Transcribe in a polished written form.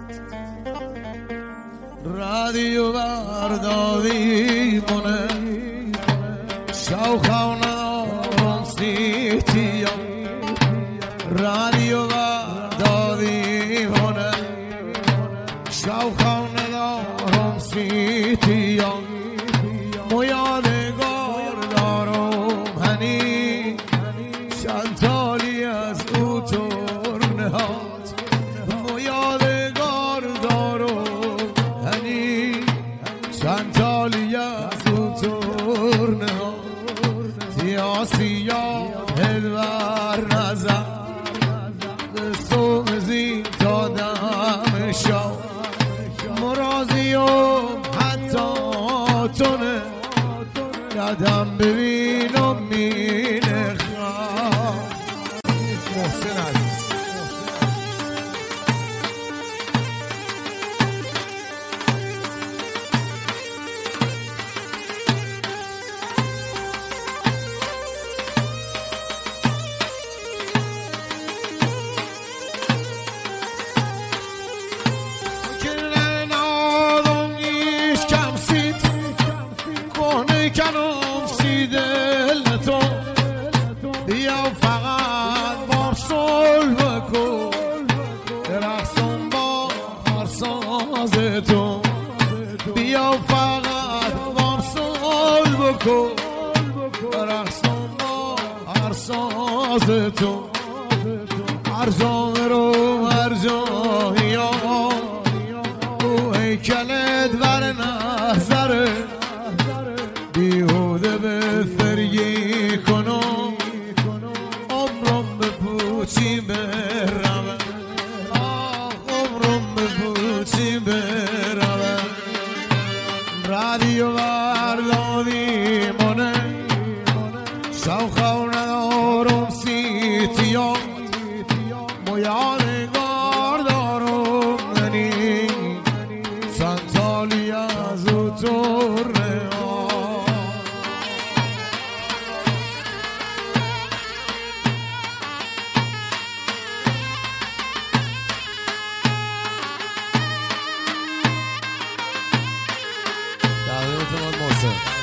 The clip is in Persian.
رادیو برداری مونه شوخانه دارم سیتیا رادیو برداری مونه شوخانه دارم سیتیا مو یادگار دارم هنی چند تالی از او ترنه هات مو یادگار دارم هنی چند تالی از او ترنه هات سیاسی هلور نزد دستم زین تا دم شو مرازیم حتی تونه یادم ببینم مینه خواه محسن عزیز کنم سی دل تو بیا فقط بار صلح بکن رقصم با هر ساز تو بیا فقط بار صلح بکن رقصم با هر ساز تو هر جا رو هر جایی او هیکلت بر نظره بیهوده به فرگی کنم عمرم به پوچی برم عمرم به پوچی برم رادیو برداری مونه شوخو ندارم سیتیا مو یادگار دارم ننی چند سالی از او ترنه محسن